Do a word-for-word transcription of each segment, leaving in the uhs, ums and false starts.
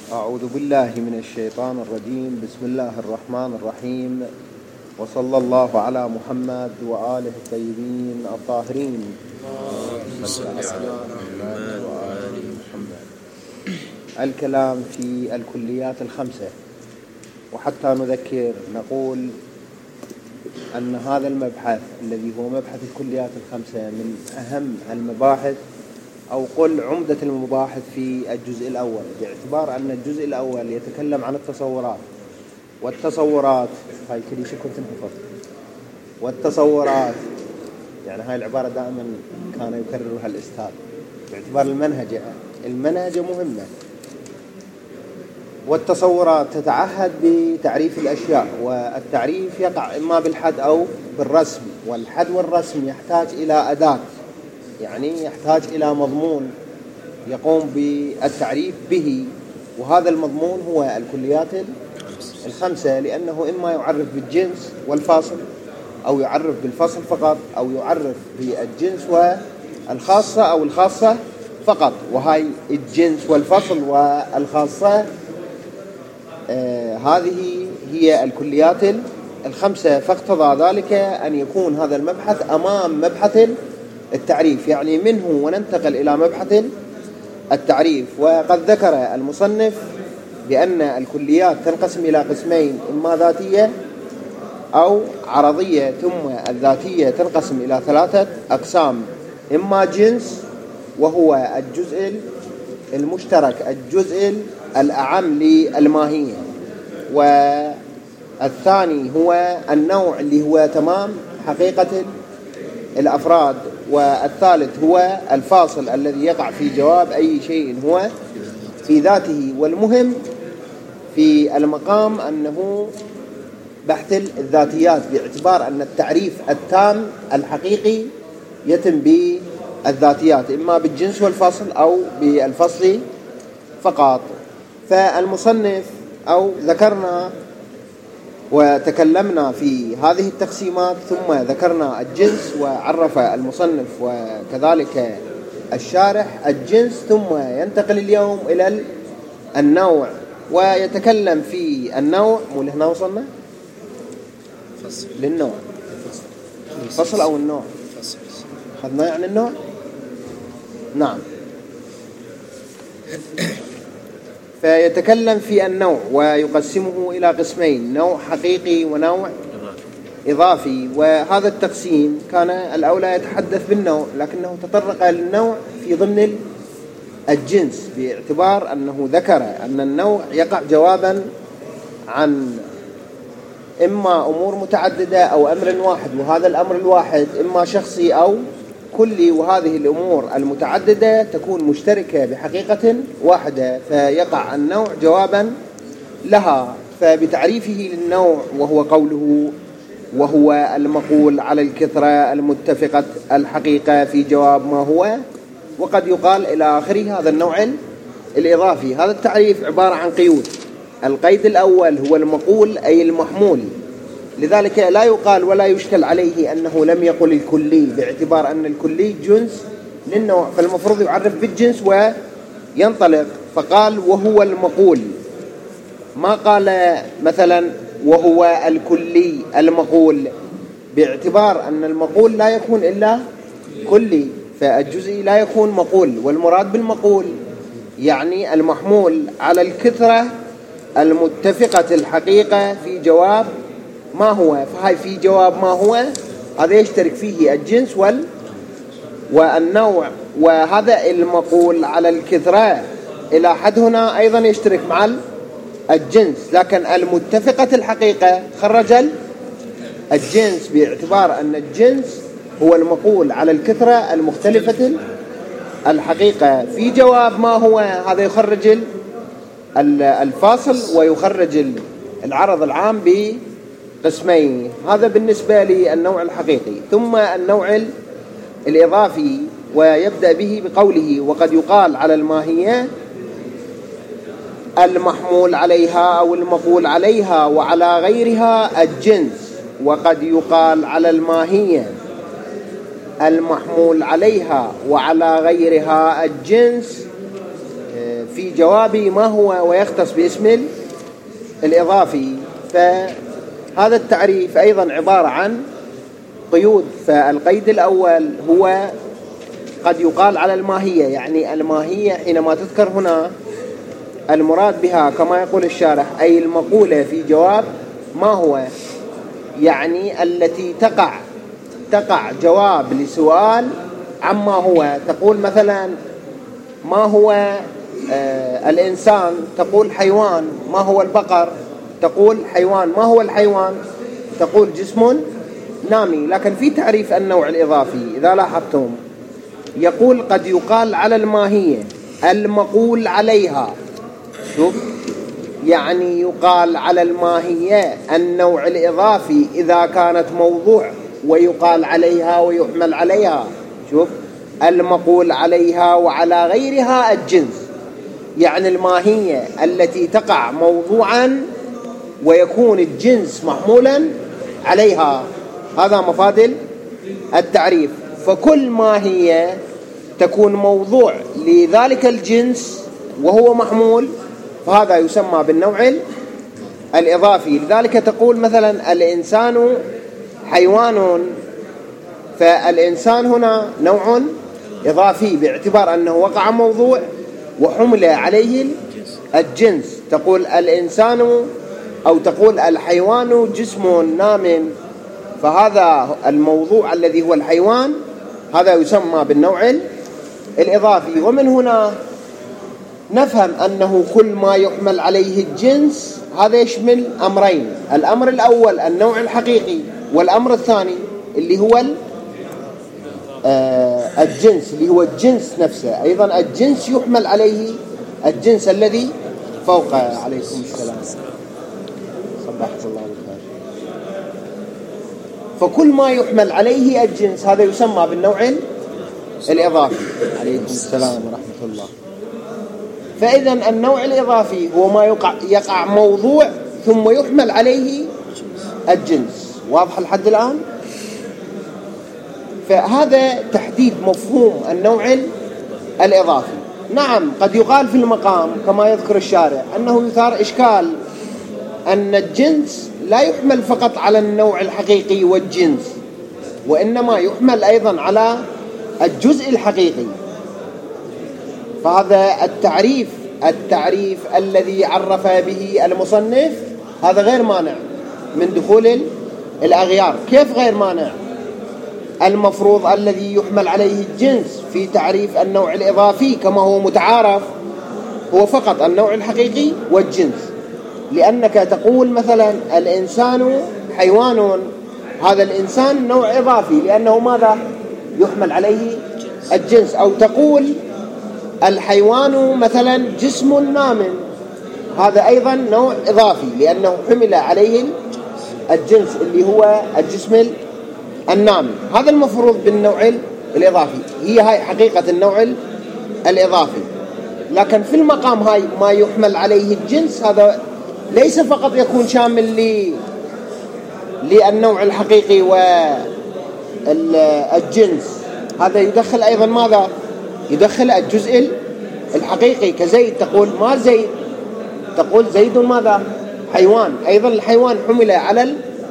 أعوذ بالله من الشيطان الرجيم. بسم الله الرحمن الرحيم، وصلى الله على محمد وآله الطيبين الطاهرين. الكلام في الكليات الخمسة. وحتى نذكر نقول أن هذا المبحث الذي هو مبحث الكليات الخمسة من أهم المباحث أو قل عمدة المباحث في الجزء الأول، باعتبار أن الجزء الأول يتكلم عن التصورات، والتصورات هاي كل شيء كنت نحفظ. والتصورات يعني هاي العبارة دائما كان يكررها الأستاذ باعتبار المنهج المنهج مهمة. والتصورات تتعهد بتعريف الأشياء، والتعريف يقع إما بالحد أو بالرسم، والحد والرسم يحتاج إلى أداة، يعني يحتاج إلى مضمون يقوم بالتعريف به، وهذا المضمون هو الكليات الخمسة، لأنه إما يعرف بالجنس والفاصل، أو يعرف بالفصل فقط، أو يعرف بالجنس والخاصة أو الخاصة فقط. وهاي الجنس والفصل والخاصة آه هذه هي الكليات الخمسة. فاقتضى ذلك أن يكون هذا المبحث أمام مبحث التعريف، يعني منه وننتقل إلى مبحث التعريف. وقد ذكر المصنف بأن الكليات تنقسم إلى قسمين، إما ذاتية أو عرضية، ثم الذاتية تنقسم إلى ثلاثة أقسام: إما جنس وهو الجزء المشترك، الجزء الأعم للماهية، والثاني هو النوع اللي هو تمام حقيقة الأفراد، والثالث هو الفاصل الذي يقع في جواب أي شيء هو في ذاته. والمهم في المقام أنه بحث الذاتيات، باعتبار أن التعريف التام الحقيقي يتم بالذاتيات، إما بالجنس والفصل أو بالفصل فقط. فالمصنف أو ذكرنا وتكلمنا في هذه التقسيمات، ثم ذكرنا الجنس وعرف المصنف وكذلك الشارح الجنس، ثم ينتقل اليوم إلى النوع ويتكلم في النوع. مو لهنا وصلنا فصل للنوع، فصل أو النوع خذنا يعني النوع. نعم. فيتكلم في النوع ويقسمه إلى قسمين: نوع حقيقي ونوع إضافي. وهذا التقسيم كان الأولى يتحدث بالنوع، لكنه تطرق للنوع في ضمن الجنس، باعتبار أنه ذكر أن النوع يقع جوابا عن إما أمور متعددة أو أمر واحد، وهذا الأمر الواحد إما شخصي أو كلي، وهذه الأمور المتعددة تكون مشتركة بحقيقة واحدة، فيقع النوع جوابا لها. فبتعريفه للنوع وهو قوله: وهو المقول على الكثرة المتفقة الحقيقة في جواب ما هو، وقد يقال إلى آخره. هذا النوع الإضافي. هذا التعريف عبارة عن قيود. القيد الأول هو المقول أي المحمول، لذلك لا يقال ولا يشكل عليه أنه لم يقل الكلي، باعتبار أن الكلي جنس للنوع، فالمفروض يعرف بالجنس وينطلق. فقال وهو المقول، ما قال مثلا وهو الكلي المقول، باعتبار أن المقول لا يكون إلا كلي، فالجزئي لا يكون مقول. والمراد بالمقول يعني المحمول على الكثرة المتفقة الحقيقة في جواب ما هو. فهاي في جواب ما هو هذا يشترك فيه الجنس وال والنوع، وهذا المقول على الكثرة إلى حد هنا أيضا يشترك مع الجنس، لكن المتفقة الحقيقة خرج الجنس، باعتبار أن الجنس هو المقول على الكثرة المختلفة الحقيقة في جواب ما هو. هذا يخرج الفاصل ويخرج العرض العام بقسمين. هذا بالنسبة للنوع الحقيقي. ثم النوع الإضافي، ويبدأ به بقوله: وقد يقال على الماهية المحمول عليها أو المقول عليها، وعلى غيرها الجنس. وقد يقال على الماهية المحمول عليها وعلى غيرها الجنس في جوابي ما هو ويختص باسم الإضافي. فهذا التعريف أيضا عبارة عن قيود. فالقيد الأول هو قد يقال على الماهية، يعني الماهية حينما تذكر هنا المراد بها كما يقول الشارح أي المقولة في جواب ما هو، يعني التي تقع تقع جواب لسؤال عما هو. تقول مثلا ما هو آه الإنسان، تقول حيوان. ما هو البقر، تقول حيوان. ما هو الحيوان، تقول جسم نامي. لكن في تعريف النوع الإضافي إذا لاحظتم يقول قد يقال على الماهية المقول عليها. شوف، يعني يقال على الماهية النوع الإضافي إذا كانت موضوع، ويقال عليها ويحمل عليها. شوف، المقول عليها وعلى غيرها الجنس، يعني الماهية التي تقع موضوعا ويكون الجنس محمولا عليها. هذا مفاد التعريف. فكل ماهية تكون موضوع لذلك الجنس وهو محمول فهذا يسمى بالنوع الإضافي. لذلك تقول مثلا الإنسان حيوان، فالإنسان هنا نوع إضافي باعتبار أنه وقع موضوع وحمل عليه الجنس. تقول الإنسان أو تقول الحيوان جسم نام، فهذا الموضوع الذي هو الحيوان هذا يسمى بالنوع الإضافي. ومن هنا نفهم أنه كل ما يحمل عليه الجنس هذا يشمل أمرين. الأمر الأول النوع الحقيقي، والأمر الثاني اللي هو الجنس اللي هو الجنس نفسه. أيضا الجنس يحمل عليه الجنس الذي فوق. عليكم السلام، صباحك الله بالخير. فكل ما يحمل عليه الجنس هذا يسمى بالنوع الإضافي. عليكم السلام ورحمة الله. فإذا النوع الإضافي هو ما يقع, يقع موضوع ثم يحمل عليه الجنس. واضح لحد الآن؟ فهذا تحديد مفهوم النوع الإضافي. نعم قد يقال في المقام كما يذكر الشارع أنه يثار إشكال أن الجنس لا يحمل فقط على النوع الحقيقي والجنس، وإنما يحمل أيضا على الجزء الحقيقي. فهذا التعريف التعريف الذي عرف به المصنف هذا غير مانع من دخول الأغيار. كيف غير مانع؟ المفروض الذي يحمل عليه الجنس في تعريف النوع الإضافي كما هو متعارف هو فقط النوع الحقيقي والجنس. لأنك تقول مثلا الإنسان حيوان، هذا الإنسان نوع إضافي لأنه ماذا؟ يحمل عليه الجنس. أو تقول الحيوان مثلا جسم نام، هذا أيضا نوع إضافي لأنه حمل عليه الجنس اللي هو الجسم النامي. هذا المفروض بالنوع الإضافي. هي هاي حقيقة النوع الإضافي. لكن في المقام هاي ما يحمل عليه الجنس هذا ليس فقط يكون شامل للنوع الحقيقي والجنس، هذا يدخل أيضا ماذا؟ يدخل الجزء الحقيقي. كزيد تقول ما زيد، تقول زيد ماذا؟ حيوان. أيضا الحيوان حمل على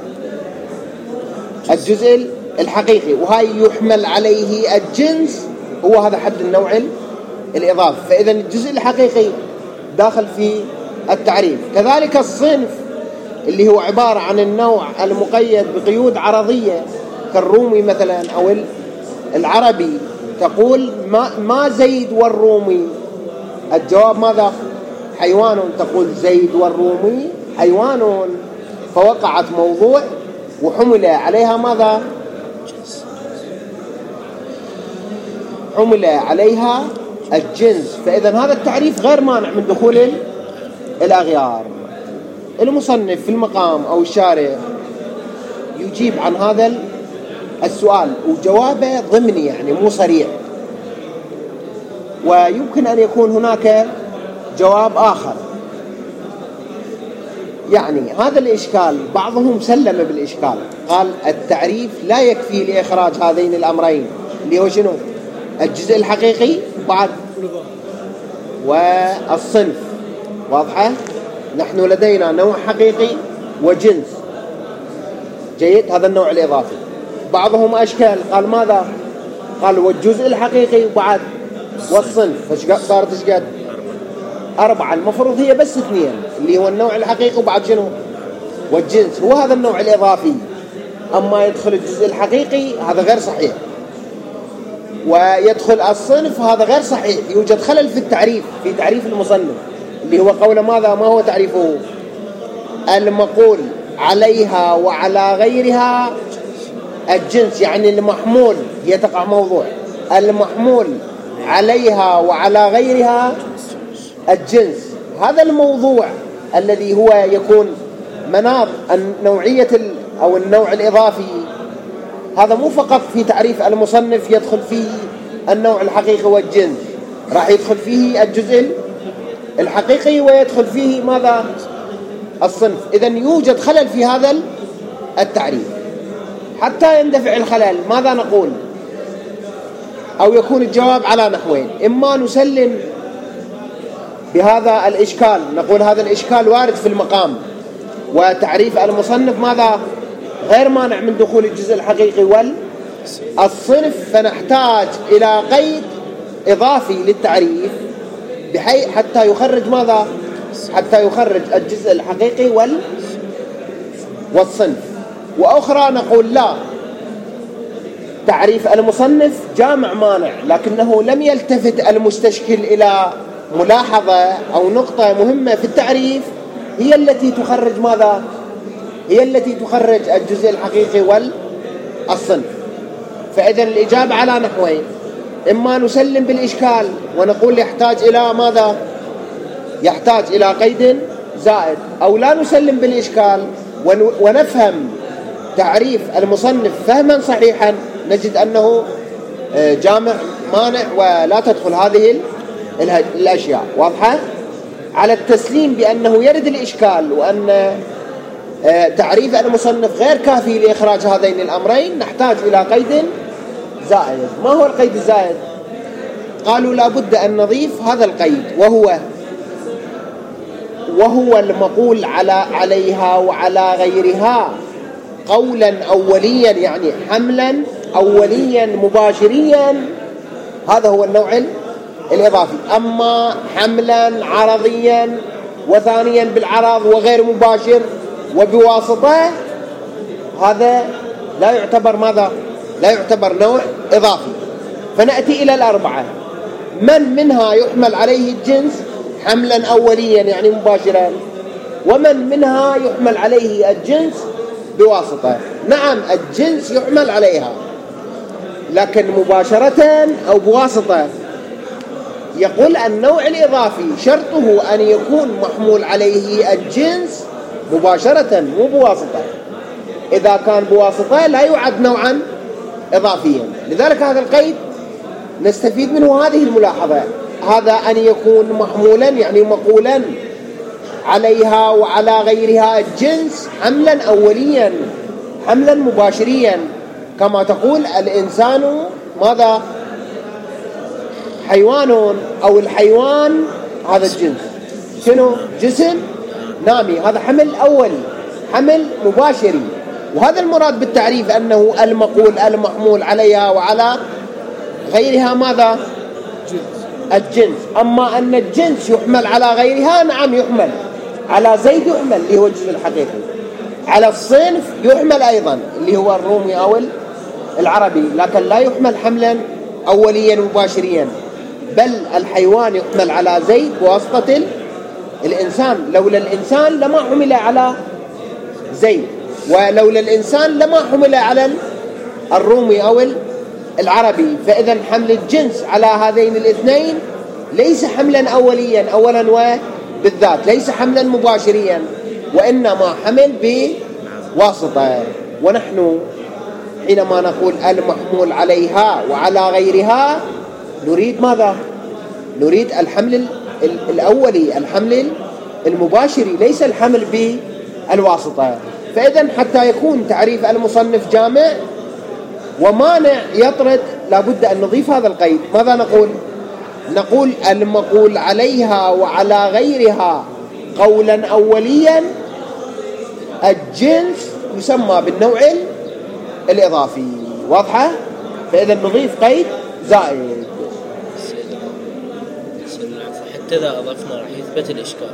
الجزء الحقيقي، وهاي يحمل عليه الجنس هو هذا حد النوع الإضافي. فإذا الجزء الحقيقي داخل في التعريف. كذلك الصنف اللي هو عبارة عن النوع المقيد بقيود عرضية كالرومي مثلا أو العربي، تقول ما, ما زيد والرومي، الجواب ماذا؟ حيوان. تقول زيد والرومي حيوان، فوقعت موضوع وحمل عليها ماذا؟ حمل عليها الجنس. فإذا هذا التعريف غير مانع من دخول الأغيار. المصنف في المقام أو الشارع يجيب عن هذا السؤال وجوابه ضمني يعني مو صريح، ويمكن أن يكون هناك جواب آخر. يعني هذا الإشكال بعضهم سلم بالإشكال، قال التعريف لا يكفي لإخراج هذين الأمرين اللي هو شنو؟ الجزء الحقيقي بعد والصنف. واضحة؟ نحن لدينا نوع حقيقي وجنس. جيد. هذا النوع الإضافي. بعضهم أشكال قال ماذا؟ قال والجزء الحقيقي وبعد والصنف. فصارت ايش قد؟ أربعة. المفروض هي بس اثنين اللي هو النوع الحقيقي وبعد شنو؟ والجنس. هو هذا النوع الإضافي. أما يدخل الجزء الحقيقي هذا غير صحيح، ويدخل الصنف هذا غير صحيح. يوجد خلل في التعريف، في تعريف المصنف اللي هو قول ماذا؟ ما هو تعريفه؟ المقول عليها وعلى غيرها الجنس، يعني المحمول يتقع موضوع المحمول عليها وعلى غيرها الجنس. هذا الموضوع الذي هو يكون مناط النوعية أو النوع الإضافي، هذا مو فقط في تعريف المصنف يدخل فيه النوع الحقيقي والجنس، راح يدخل فيه الجزء الحقيقي ويدخل فيه ماذا؟ الصنف. إذن يوجد خلل في هذا التعريف. حتى يندفع الخلل ماذا نقول؟ أو يكون الجواب على نحوين: إما نسلم بهذا الإشكال، نقول هذا الإشكال وارد في المقام وتعريف المصنف ماذا؟ غير مانع من دخول الجزء الحقيقي والصنف، فنحتاج إلى قيد إضافي للتعريف بحيث حتى يخرج ماذا؟ حتى يخرج الجزء الحقيقي وال والصنف. وأخرى نقول لا، تعريف المصنف جامع مانع، لكنه لم يلتفت المستشكل إلى ملاحظة أو نقطة مهمة في التعريف هي التي تخرج ماذا؟ هي التي تخرج الجزء الحقيقي والصنف. فإذا الإجابة على نحوين: إما نسلم بالإشكال ونقول يحتاج إلى ماذا؟ يحتاج إلى قيد زائد، أو لا نسلم بالإشكال ونفهم تعريف المصنف فهما صحيحا نجد أنه جامع مانع ولا تدخل هذه الأشياء. واضحة؟ على التسليم بأنه يرد الإشكال وأن تعريف المصنف غير كافي لإخراج هذين الأمرين نحتاج إلى قيد زائد. ما هو القيد الزائد؟ قالوا لا بد أن نضيف هذا القيد، وهو وهو المقول على عليها وعلى غيرها قولا أوليا، يعني حملا أوليا مباشريا، هذا هو النوع الإضافي. أما حملا عرضيا وثانيا بالعرض وغير مباشر وبواسطة، هذا لا يعتبر ماذا؟ لا يعتبر نوع إضافي. فنأتي إلى الأربعة: من منها يحمل عليه الجنس حملا أوليا يعني مباشرا، ومن منها يحمل عليه الجنس بواسطة. نعم الجنس يحمل عليها، لكن مباشرة أو بواسطة. يقول النوع الإضافي شرطه أن يكون محمول عليه الجنس مباشرة مو بواسطة. إذا كان بواسطة لا يعد نوعا إضافيا. لذلك هذا القيد نستفيد منه هذه الملاحظة: هذا أن يكون محمولا يعني مقولا عليها وعلى غيرها الجنس حملا أوليا حملا مباشريا، كما تقول الإنسان ماذا؟ حيوان، أو الحيوان هذا الجنس شنو؟ جسم نامي، هذا حمل أولي حمل مباشري. وهذا المراد بالتعريف أنه المقول المحمول عليها وعلى غيرها ماذا؟ الجنس. أما أن الجنس يحمل على غيرها، نعم يحمل على زيد، يحمل اللي هو الجزء الحقيقي، على الصنف يحمل أيضا اللي هو الرومي أو العربي، لكن لا يحمل حملا أوليا مباشريا، بل الحيوان يحمل على زيد بواسطة الإنسان. لولا الإنسان لما حمل على زيد، ولولا الإنسان لما حمل على الرومي أو العربي. فإذا حمل الجنس على هذين الاثنين ليس حملا أوليا أولا وبالذات، ليس حملا مباشريا، وإنما حمل بواسطة. ونحن حينما نقول المحمول عليها وعلى غيرها نريد ماذا؟ نريد الحمل الأولي، الحمل المباشري، ليس الحمل بالواسطة. فإذا حتى يكون تعريف المصنف جامع ومانع يطرد لابد أن نضيف هذا القيد. ماذا نقول؟ نقول المقول عليها وعلى غيرها قولا أوليا الجنس يسمى بالنوع الإضافي. واضحة؟ فإذا نضيف قيد زائد. حتى إذا أضفنا راح يثبت الإشكال.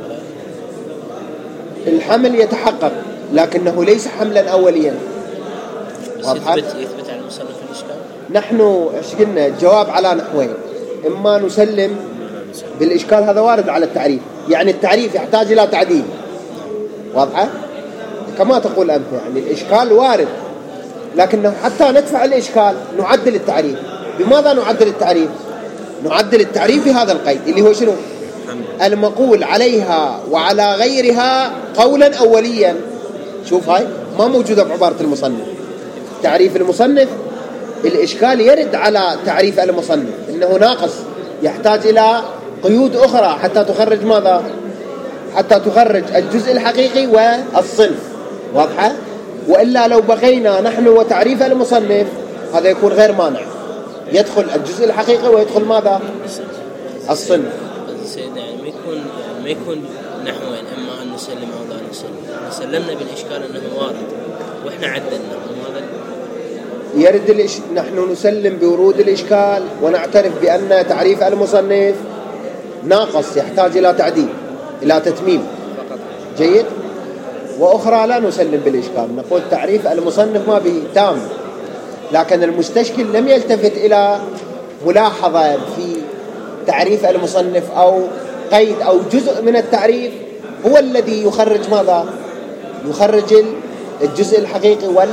الحمل يتحقق لكنه ليس حملا أوليا. واضحة؟ يثبت يثبت على المصنف الإشكال. نحن ايش قلنا؟ الجواب على نحوين، إما نسلم بالإشكال، هذا وارد على التعريف، يعني التعريف يحتاج إلى تعديل. واضحة؟ كما تقول أنت، يعني الإشكال وارد، لكنه حتى ندفع الإشكال نعدل التعريف. بماذا نعدل التعريف؟ نعدل التعريف بهذا القيد اللي هو شنو؟ المقول عليها وعلى غيرها قولا أوليا. شوف هاي ما موجودة بعبارة المصنف. تعريف المصنف الإشكال يرد على تعريف المصنف إنه ناقص، يحتاج إلى قيود أخرى حتى تخرج ماذا؟ حتى تخرج الجزء الحقيقي والصنف. واضحة؟ وإلا لو بقينا نحن وتعريف المصنف هذا يكون غير مانع، يدخل الجزء الحقيقي ويدخل ماذا؟ الصنف. سيدنا يعني ما يكون ما يكون نحوين، إما أن نسلم أو لا نسلم. سلمنا بالإشكال أنه وارد وإحنا عدلنا هذا يرد الإش... نحن نسلم بورود الإشكال ونعترف بأن تعريف المصنف ناقص يحتاج إلى تعديل، إلى تتميم. جيد. وأخرى لا نسلم بالإشكال، نقول تعريف المصنف ما به تام، لكن المستشكل لم يلتفت إلى ملاحظة في تعريف المصنف أو قيد أو جزء من التعريف هو الذي يخرج ماذا؟ يخرج الجزء الحقيقي وال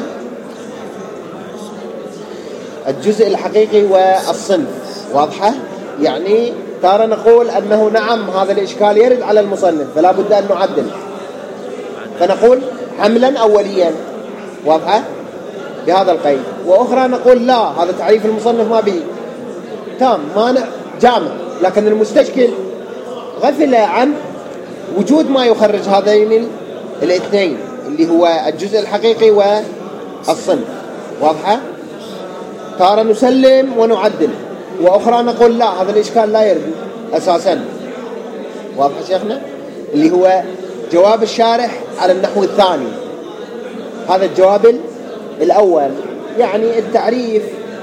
الجزء الحقيقي والصنف. واضحة؟ يعني ترى نقول أنه نعم هذا الإشكال يرد على المصنف فلا بد أن نعدل، فنقول حملا أوليا. واضحة؟ بهذا القيد. وأخرى نقول لا هذا تعريف المصنف ما به تام مانع جامع، لكن المستشكل غفل عن وجود ما يخرج هذين الاثنين اللي هو الجزء الحقيقي والصنف. واضحة؟ تارة نسلم ونعدل، وأخرى نقول لا هذا الإشكال لا يرد أساسا. واضح شيخنا؟ اللي هو جواب الشارح على النحو الثاني. هذا الجواب الأول، يعني التعريف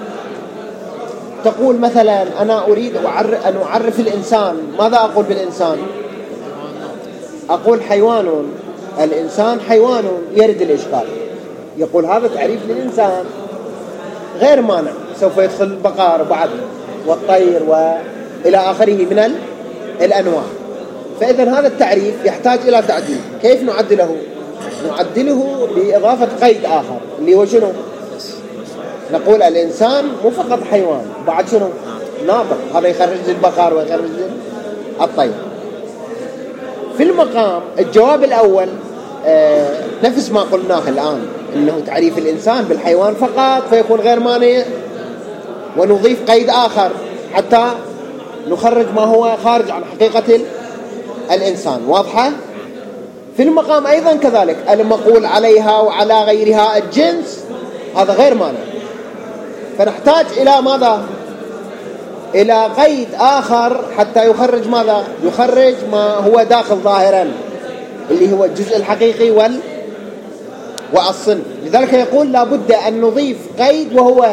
تقول مثلا أنا أريد أن أعرف الإنسان، ماذا أقول بالإنسان؟ أقول حيوان، الإنسان حيوان، يرد الإشكال. يقول هذا تعريف للإنسان غير مانع، سوف يدخل البقر بعد والطير وإلى آخره من الأنواع. فإذا هذا التعريف يحتاج إلى تعديل. كيف نعدله؟ نعدله بإضافة قيد آخر اللي هو شنو؟ نقول الإنسان مو فقط حيوان، بعد شنو؟ ناطق، هذا يخرج البقر ويخرج الطير. في المقام الجواب الأول آه نفس ما قلناه الآن، إنه تعريف الإنسان بالحيوان فقط فيكون غير مانع، ونضيف قيد آخر حتى نخرج ما هو خارج عن حقيقة الإنسان. واضحة؟ في المقام أيضا كذلك المقول عليها وعلى غيرها الجنس هذا غير مانع، فنحتاج إلى ماذا؟ إلى قيد آخر حتى يخرج ماذا؟ يخرج ما هو داخل ظاهرا اللي هو الجزء الحقيقي وال والصنف. لذلك يقول لابد أن نضيف قيد وهو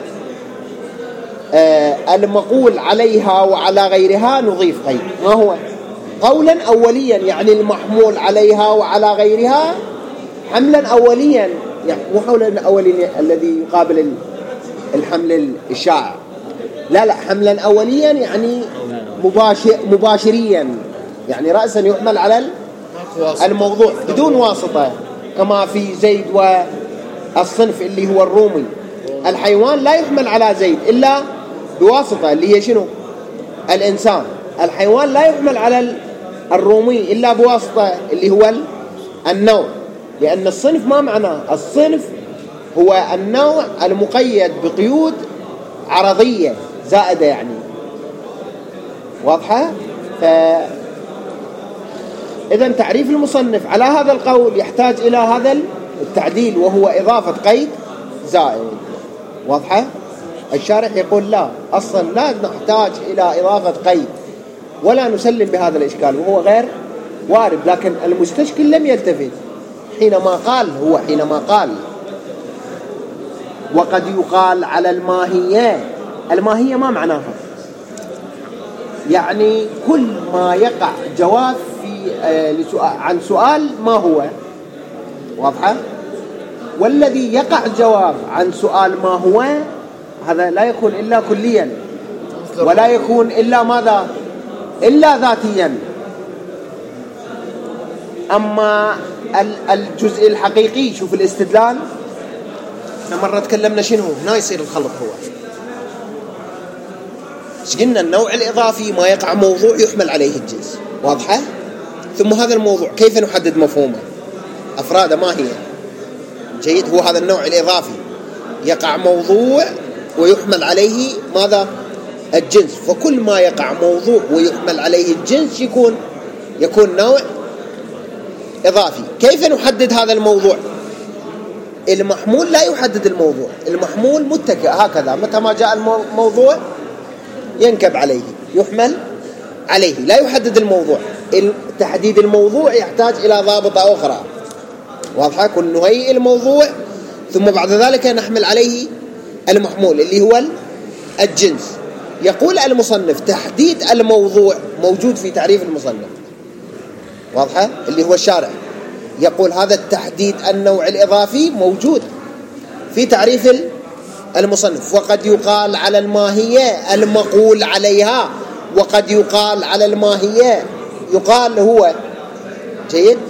آه المقول عليها وعلى غيرها نضيف قيد. ما هو؟ قولا أوليا، يعني المحمول عليها وعلى غيرها حملا أوليا، يعني مو حملا أوليا الذي يقابل الحمل الشائع، لا لا حملا أوليا يعني مباشر مباشريا، يعني رأسا يحمل على الموضوع بدون واسطة، كما في زيد والصنف اللي هو الرومي. الحيوان لا يحمل على زيد إلا بواسطة اللي هي شنو؟ الإنسان. الحيوان لا يحمل على الرومي إلا بواسطة اللي هو النوع، لأن الصنف ما معناه؟ الصنف هو النوع المقيد بقيود عرضية زائدة يعني. واضحة؟ ف إذن تعريف المصنف على هذا القول يحتاج إلى هذا التعديل وهو إضافة قيد زائد. واضحة؟ الشارح يقول لا، أصلا لا نحتاج إلى إضافة قيد ولا نسلم بهذا الإشكال وهو غير وارد. لكن المستشكل لم يلتفت حينما قال هو حينما قال وقد يقال على الماهية. الماهية ما معناها؟ يعني كل ما يقع جواب في آه عن سؤال ما هو، واضحة؟ والذي يقع جواب عن سؤال ما هو هذا لا يكون إلا كليا ولا يكون إلا ماذا؟ إلا ذاتيا. أما الجزء الحقيقي، شوف الاستدلال، احنا مرة تكلمنا شنو هنا يصير الخلط هو ايش قلنا؟ النوع الإضافي ما يقع موضوع يحمل عليه الجنس، واضحة؟ ثم هذا الموضوع كيف نحدد مفهومه؟ أفراده ما هي؟ جيد، هو هذا النوع الإضافي يقع موضوع ويحمل عليه ماذا؟ الجنس. فكل ما يقع موضوع ويحمل عليه الجنس يكون يكون نوع إضافي. كيف نحدد هذا الموضوع؟ المحمول لا يحدد الموضوع، المحمول متكئ هكذا، متى ما جاء الموضوع ينكب عليه يحمل عليه، لا يحدد الموضوع. تحديد الموضوع يحتاج إلى ضابطة أخرى، واضحة؟ كن نهيئ الموضوع ثم بعد ذلك نحمل عليه المحمول اللي هو الجنس. يقول المصنف تحديد الموضوع موجود في تعريف المصنف، واضحة؟ اللي هو الشارع يقول هذا التحديد النوع الإضافي موجود في تعريف المصنف. وقد يقال على الماهية المقول عليها، وقد يقال على الماهية، يقال هو جيد،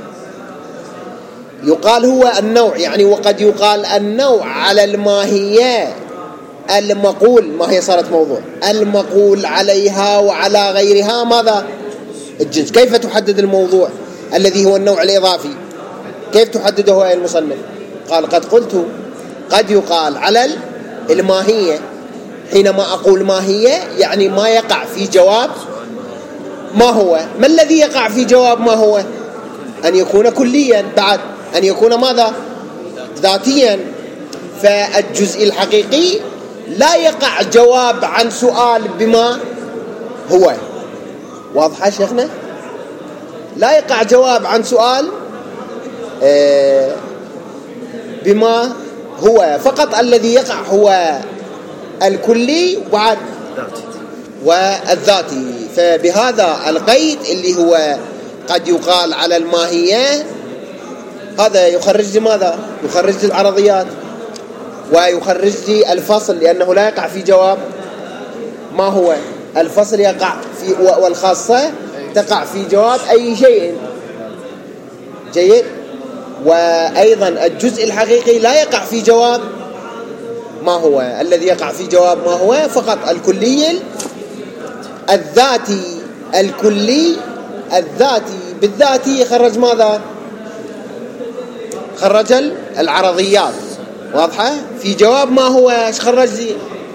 يقال هو النوع، يعني وقد يقال النوع على الماهية المقول، ما هي صارت موضوع، المقول عليها وعلى غيرها ماذا؟ الجنس. كيف تحدد الموضوع الذي هو النوع الإضافي؟ كيف تحدده يا المصنف؟ قال قد قلت قد يقال على الماهية. حينما أقول ماهية يعني ما يقع في جواب ما هو. ما الذي يقع في جواب ما هو؟ أن يكون كليا، بعد أن يكون ماذا؟ ذاتيا. فالجزء الحقيقي لا يقع جواب عن سؤال بما هو، واضحة شيخنا؟ لا يقع جواب عن سؤال بما هو، فقط الذي يقع هو الكلي وبعد والذاتي. فبهذا القيد اللي هو قد يقال على الماهية، هذا يخرج لي ماذا؟ يخرج لي العرضيات ويخرج لي الفصل، لأنه لا يقع في جواب ما هو. الفصل يقع في والخاصة تقع في جواب أي شيء، جيد. وأيضا الجزء الحقيقي لا يقع في جواب ما هو. الذي يقع في جواب ما هو فقط الكلي الذاتي. الكلي الذاتي بالذاتي يخرج ماذا؟ خرج العرضيات، واضحة؟ في جواب ما هو ايش خرج لي؟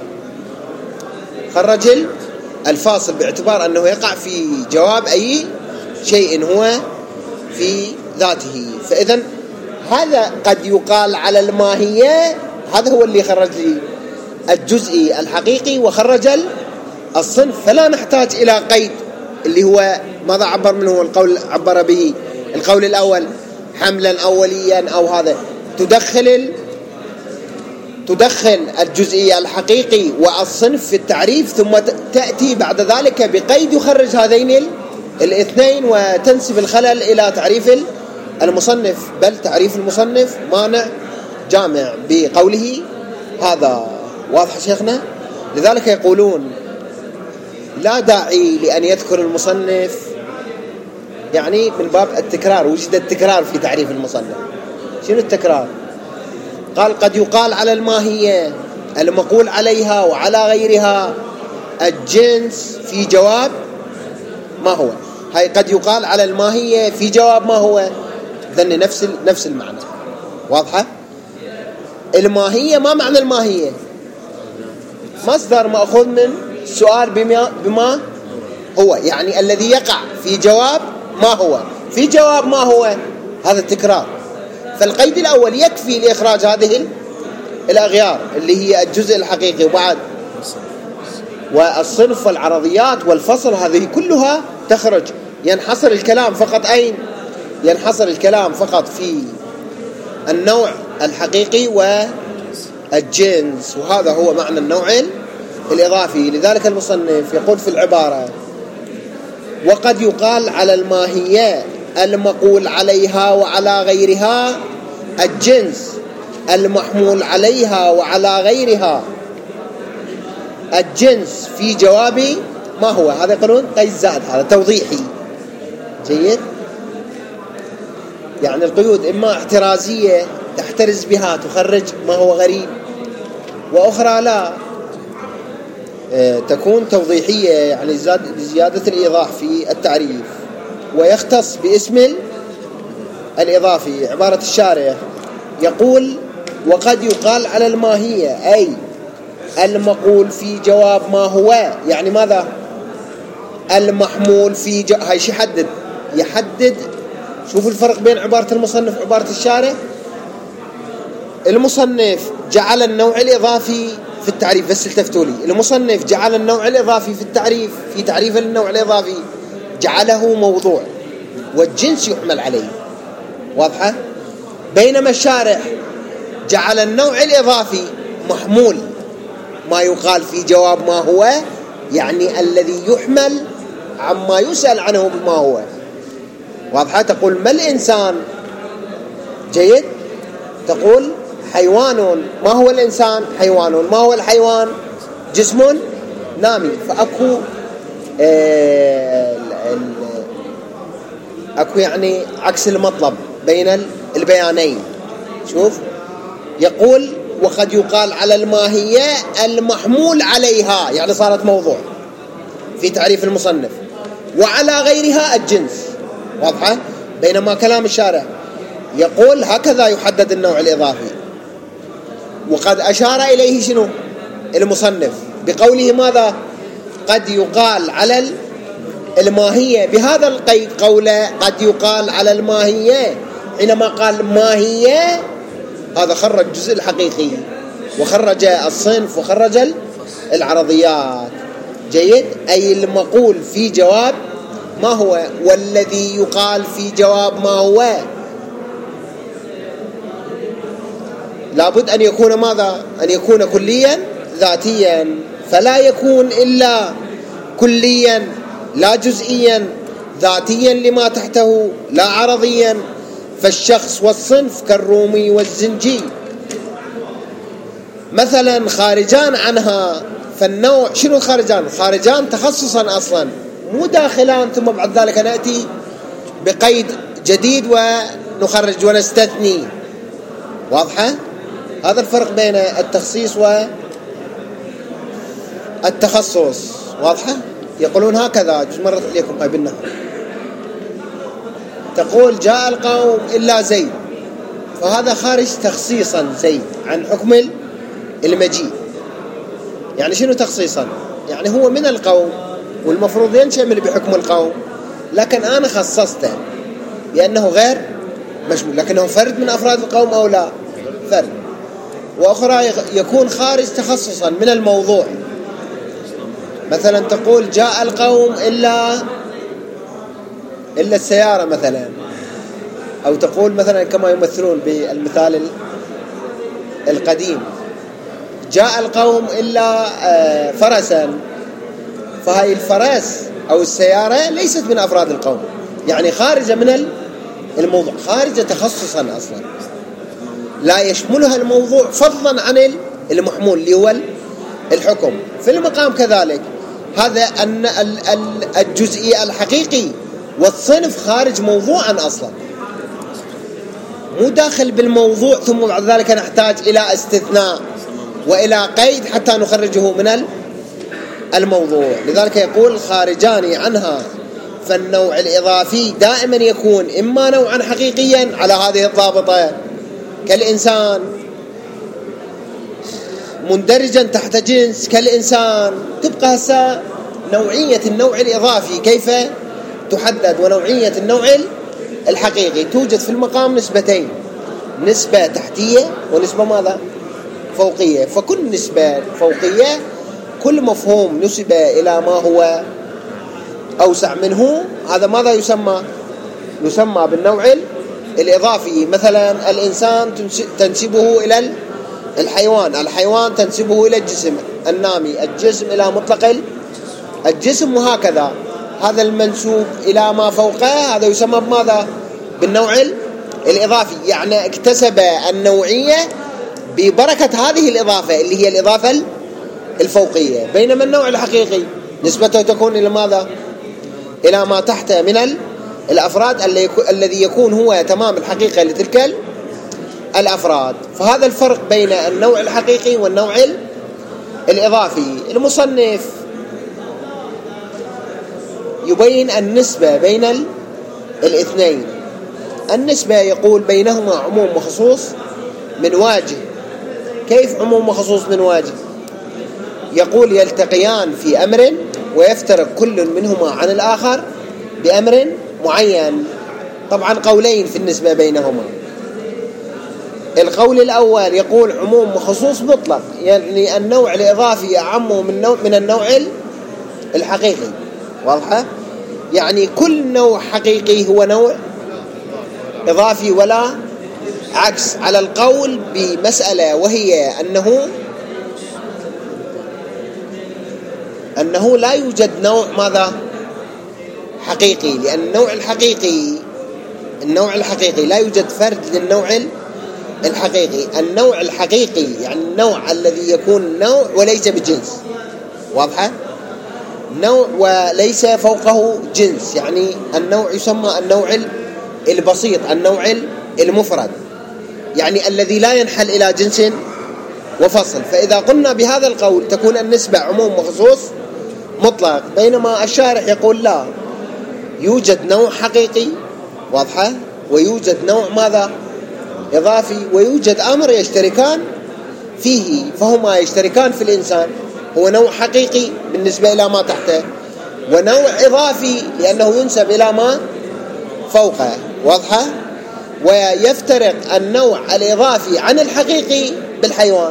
خرج الفاصل، باعتبار أنه يقع في جواب أي شيء هو في ذاته. فإذا هذا قد يقال على الماهية، هذا هو اللي خرج لي الجزء الحقيقي وخرج الصنف. فلا نحتاج إلى قيد اللي هو ماذا عبر منه القول، عبر به القول الأول حملا أوليا أو هذا. تدخل تدخل الجزئي الحقيقي والصنف في التعريف، ثم تأتي بعد ذلك بقيد يخرج هذين الاثنين وتنسب الخلل إلى تعريف المصنف. بل تعريف المصنف مانع جامع بقوله هذا، واضح شيخنا؟ لذلك يقولون لا داعي لأن يذكر المصنف، يعني من باب التكرار، وجد التكرار في تعريف المصنف. شنو التكرار؟ قال قد يقال على الماهية المقول عليها وعلى غيرها الجنس في جواب ما هو. هاي قد يقال على الماهية في جواب ما هو، ذن نفس نفس المعنى، واضحة؟ الماهية ما معنى الماهية؟ مصدر مأخوذ من السؤال بما, بما هو، يعني الذي يقع في جواب ما هو. في جواب ما هو هذا التكرار. فالقيد الأول يكفي لإخراج هذه الأغيار اللي هي الجزء الحقيقي، وبعد والصنف والعرضيات والفصل، هذه كلها تخرج. ينحصر الكلام فقط أين؟ ينحصر الكلام فقط في النوع الحقيقي والجنس، وهذا هو معنى النوع الإضافي. لذلك المصنف يقول في العبارة: وقد يقال على الماهية المقول عليها وعلى غيرها الجنس المحمول عليها وعلى غيرها الجنس في جواب ما هو. هذا يقولون قيد زائد، هذا توضيحي جيد. يعني القيود إما احترازية تحترز بها تخرج ما هو غريب، وأخرى لا تكون توضيحية يعني زيادة الإيضاح في التعريف، ويختص باسم الإضافي. عبارة الشارع يقول: وقد يقال على الماهية أي المقول في جواب ما هو، يعني ماذا؟ المحمول في جو... هاي شي يحدد يحدد شوفوا الفرق بين عبارة المصنف وعبارة الشارع. المصنف جعل النوع الإضافي في التعريف، بس التفتوا لي، المصنف جعل النوع الإضافي في التعريف، في تعريف النوع الإضافي جعله موضوع والجنس يحمل عليه، واضحة؟ بينما الشارح جعل النوع الإضافي محمول، ما يقال في جواب ما هو، يعني الذي يحمل عما يسأل عنه بما هو، واضحة؟ تقول ما الإنسان؟ جيد. تقول حيوان. ما هو الإنسان؟ حيوان. ما هو الحيوان؟ جسم نامي. فأكو آه أكو يعني عكس المطلب بين البيانين. شوف، يقول: وقد يقال على الماهية المحمول عليها، يعني صارت موضوع في تعريف المصنف، وعلى غيرها الجنس، واضحة؟ بينما كلام الشارع يقول هكذا يحدد النوع الإضافي. وقد أشار إليه شنو؟ المصنف بقوله ماذا؟ قد يقال على الماهية، بهذا القيد قوله قد يقال على الماهية. حينما قال ماهية هذا خرج الجزء الحقيقي، وخرج الصنف، وخرج العرضيات. جيد. أي المقول في جواب ما هو، والذي يقال في جواب ما هو لابد أن يكون ماذا؟ أن يكون كليا ذاتيا، فلا يكون إلا كليا لا جزئيا، ذاتيا لما تحته لا عرضيا. فالشخص والصنف كالرومي والزنجي مثلا خارجان عنها. فالنوع شنو خارجان؟ خارجان تخصصا أصلا، مو داخلان ثم بعد ذلك نأتي بقيد جديد ونخرج ونستثني، واضحة؟ هذا الفرق بين التخصيص والتخصص، واضحة؟ يقولون هكذا، جزء مرت إليكم هاي بالنهر. تقول جاء القوم إلا زيد، فهذا خارج تخصيصا زيد عن حكم المجيء. يعني شنو تخصيصا؟ يعني هو من القوم والمفروض ينشمل بحكم القوم، لكن أنا خصصته لأنه غير مشمول، لكنه فرد من أفراد القوم أو لا؟ فرد. وأخرى يكون خارج تخصصا من الموضوع. مثلا تقول جاء القوم إلا إلا السيارة مثلا، أو تقول مثلا كما يمثلون بالمثال القديم جاء القوم إلا فرسا، فهاي الفرس أو السيارة ليست من أفراد القوم، يعني خارجة من الموضوع، خارجة تخصصا أصلا، لا يشملها الموضوع فضلا عن المحمول اللي هو الحكم. في المقام كذلك هذا أن الجزئي الحقيقي والصنف خارج موضوعا أصلا، مو داخل بالموضوع، ثم بعد ذلك نحتاج إلى استثناء وإلى قيد حتى نخرجه من الموضوع. لذلك يقول خارجان عنها. فالنوع الإضافي دائما يكون إما نوعا حقيقيا على هذه الضابطة كالإنسان، مندرجا تحت جنس كالإنسان. تبقى هسه نوعية النوع الإضافي كيف تحدد، ونوعية النوع الحقيقي توجد في المقام نسبتين، نسبة تحتية ونسبة ماذا؟ فوقية، فكل نسبة فوقية كل مفهوم نسب إلى ما هو أوسع منه هذا ماذا يسمى؟ يسمى بالنوع الإضافي. مثلا الإنسان تنسبه إلى الحيوان، الحيوان تنسبه إلى الجسم النامي، الجسم إلى مطلق الجسم، وهكذا. هذا المنسوب إلى ما فوقه هذا يسمى بماذا؟ بالنوع الإضافي، يعني اكتسب النوعية ببركة هذه الإضافة اللي هي الإضافة الفوقية. بينما النوع الحقيقي نسبته تكون إلى ماذا؟ إلى ما تحت من الأفراد الذي يكون هو تمام الحقيقة لتلك الأفراد. فهذا الفرق بين النوع الحقيقي والنوع الإضافي. المصنف يبين النسبة بين الاثنين. النسبة يقول بينهما عموم وخصوص من واجه. كيف عموم وخصوص من واجه؟ يقول يلتقيان في أمر ويفترق كل منهما عن الآخر بأمر معين. طبعا قولين في النسبة بينهما. القول الأول يقول عموم وخصوص مطلق، يعني النوع الإضافي أعم من, نوع من النوع الحقيقي. واضحة؟ يعني كل نوع حقيقي هو نوع إضافي ولا عكس، على القول بمسألة وهي أنه أنه لا يوجد نوع ماذا؟ حقيقي، لأن النوع الحقيقي النوع الحقيقي لا يوجد فرد للنوع الحقيقي. النوع الحقيقي يعني النوع الذي يكون نوع وليس بجنس. واضحة؟ نوع وليس فوقه جنس، يعني النوع يسمى النوع البسيط، النوع المفرد، يعني الذي لا ينحل إلى جنس وفصل. فإذا قلنا بهذا القول تكون النسبة عموم وخصوص مطلق. بينما الشارح يقول لا، يوجد نوع حقيقي. واضحة؟ ويوجد نوع ماذا؟ إضافي، ويوجد أمر يشتركان فيه، فهما يشتركان في الإنسان، هو نوع حقيقي بالنسبة إلى ما تحته، ونوع إضافي لأنه ينسب إلى ما فوقه. واضحة؟ ويفترق النوع الإضافي عن الحقيقي بالحيوان،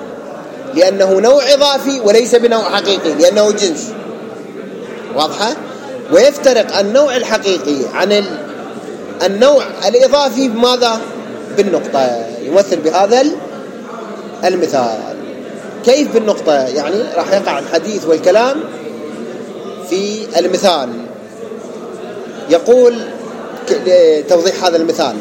لأنه نوع إضافي وليس بنوع حقيقي لأنه جنس. واضحة؟ ويفترق النوع الحقيقي عن النوع الإضافي بماذا؟ بالنقطة. يمثل بهذا المثال. كيف بالنقطة؟ يعني راح يقع الحديث والكلام في المثال. يقول توضيح هذا المثال: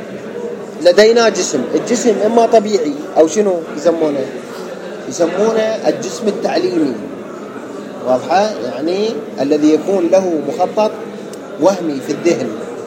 لدينا جسم، الجسم إما طبيعي أو شنو يسمونه؟ يسمونه الجسم التعليمي. واضحة؟ يعني الذي يكون له مخطط وهمي في الذهن.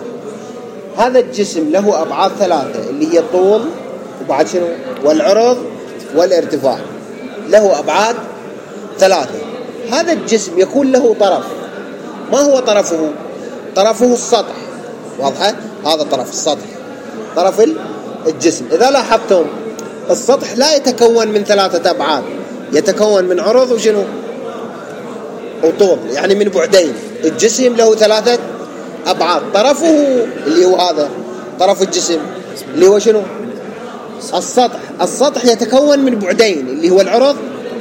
هذا الجسم له أبعاد ثلاثة اللي هي الطول وبعد شنو؟ والعرض والارتفاع. له أبعاد ثلاثة. هذا الجسم يكون له طرف. ما هو طرفه؟ طرفه السطح. واضحة؟ هذا طرف السطح، طرف الجسم. إذا لاحظتم السطح لا يتكون من ثلاثة أبعاد، يتكون من عرض وشنو؟ وطول، يعني من بعدين. الجسم له ثلاثة أبعاد. طرفه اللي هو هذا طرف الجسم اللي هو شنو؟ السطح. السطح يتكون من بعدين اللي هو العرض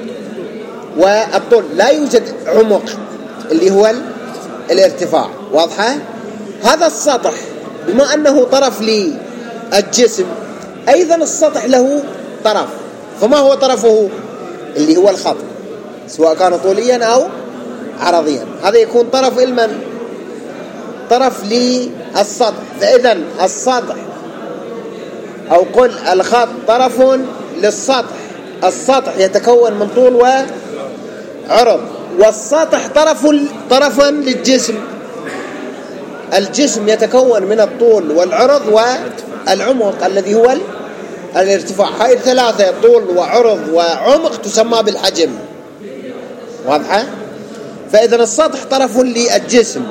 والطول. لا يوجد عمق اللي هو الارتفاع. واضحة؟ هذا السطح بما أنه طرف للجسم، أيضا السطح له طرف. فما هو طرفه؟ اللي هو الخط، سواء كان طوليا أو عرضيا. هذا يكون طرف المن طرف للسطح. فإذا السطح أو قل الخط طرف للسطح. السطح يتكون من طول وعرض، والسطح طرف طرفا للجسم. الجسم يتكون من الطول والعرض والعمق الذي هو الارتفاع. هاي الثلاثة طول وعرض وعمق تسمى بالحجم. واضحة؟ فإذا السطح طرف للجسم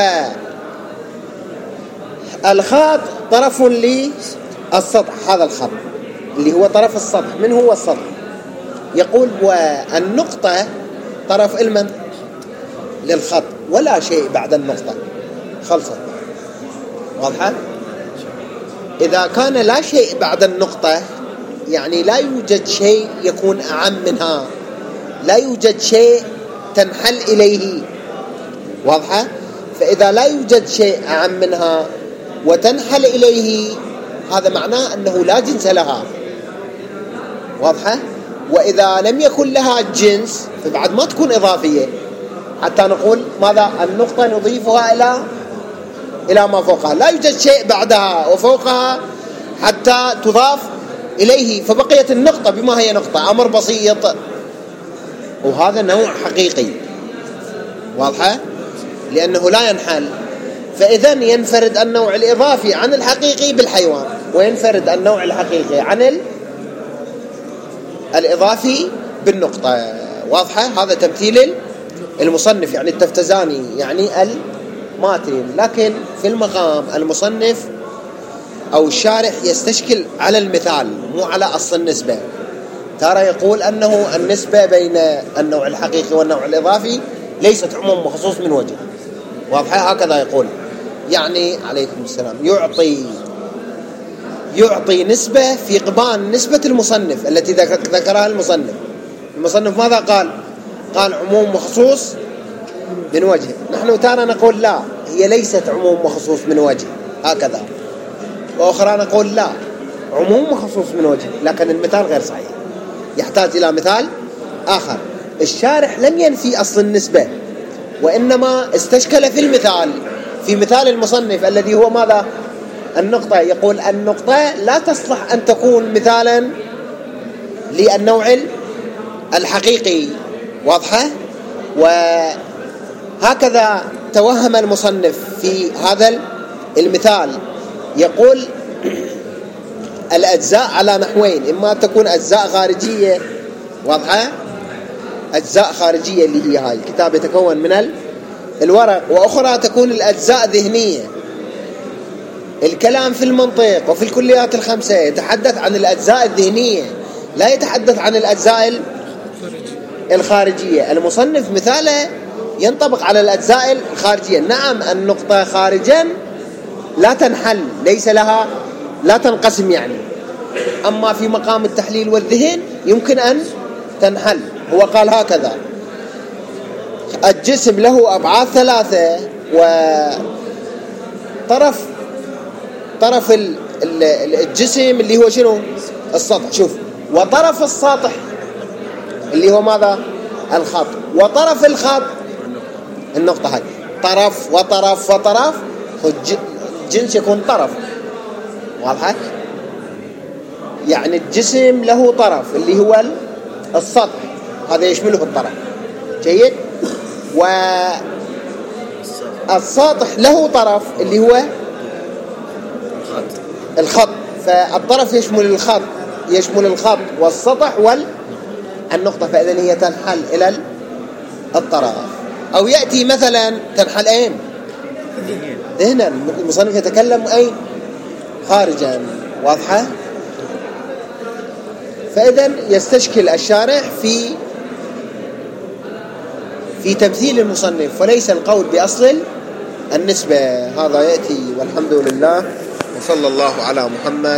والخط طرف للسطح. هذا الخط اللي هو طرف السطح. من هو السطح؟ يقول والنقطة طرف المن للخط، ولا شيء بعد النقطة، خلصت. واضحة؟ إذا كان لا شيء بعد النقطة يعني لا يوجد شيء يكون أعم منها، لا يوجد شيء تنحل إليه. واضحة؟ فإذا لا يوجد شيء أعم منها وتنحل إليه هذا معناه أنه لا جنس لها. واضحة؟ وإذا لم يكن لها جنس فبعد ما تكون إضافية، حتى نقول ماذا؟ النقطة نضيفها إلى إلى ما فوقها، لا يوجد شيء بعدها وفوقها حتى تضاف إليه، فبقيت النقطة بما هي نقطة، أمر بسيط، وهذا نوع حقيقي. واضحة؟ لأنه لا ينحل. فإذا ينفرد النوع الإضافي عن الحقيقي بالحيوان، وينفرد النوع الحقيقي عن الإضافي بالنقطة. واضحة؟ هذا تمثيل المصنف، يعني التفتزاني، يعني الماتن. لكن في المقام المصنف أو الشارح يستشكل على المثال مو على أصل النسبة. ترى يقول أنه النسبة بين النوع الحقيقي والنوع الإضافي ليست عموم وخصوص من وجه. واضحة؟ هكذا يقول، يعني عليكم السلام، يعطي يعطي نسبة في قبان نسبة المصنف التي ذكرها المصنف. المصنف ماذا قال؟ قال عموم وخصوص من وجه. نحن ترى نقول لا، هي ليست عموم وخصوص من وجه هكذا، وأخرى نقول لا، عموم وخصوص من وجه، لكن المثال غير صحيح، يحتاج إلى مثال آخر. الشارح لم ينفي أصل النسبة، وإنما استشكل في المثال، في مثال المصنف الذي هو ماذا؟ النقطة. يقول النقطة لا تصلح أن تكون مثالا للنوع الحقيقي. واضحة؟ وهكذا توهم المصنف في هذا المثال. يقول الأجزاء على نحوين، إما تكون أجزاء خارجية، واضحة؟ أجزاء خارجية اللي هي هاي الكتاب يتكون من الورق، وأخرى تكون الأجزاء ذهنية. الكلام في المنطق وفي الكليات الخمسة يتحدث عن الأجزاء الذهنية، لا يتحدث عن الأجزاء الخارجية. المصنف مثاله ينطبق على الأجزاء الخارجية. نعم النقطة خارجا لا تنحل، ليس لها، لا تنقسم يعني، أما في مقام التحليل والذهن يمكن أن تنحل. هو قال هكذا: الجسم له أبعاد ثلاثة، وطرف طرف الجسم اللي هو شنو؟ السطح. شوف، وطرف السطح اللي هو ماذا؟ الخط، وطرف الخط النقطة. هاي طرف وطرف وطرف، الجنس يكون طرف. واضح؟ يعني الجسم له طرف اللي هو السطح، هذا يشمله الطرف. جيد؟ والسطح له طرف اللي هو الخط، فالطرف يشمل الخط يشمل الخط والسطح والنقطة، فإذن هي تنحل إلى الطرف. أو يأتي مثلا تنحل أين؟ ذهنا. المصنف يتكلم أين؟ خارجا. واضحة؟ فإذن يستشكل الشارح في في تمثيل المصنف، وليس القول بأصل النسبة. هذا يأتي، والحمد لله، وصلى الله على محمد.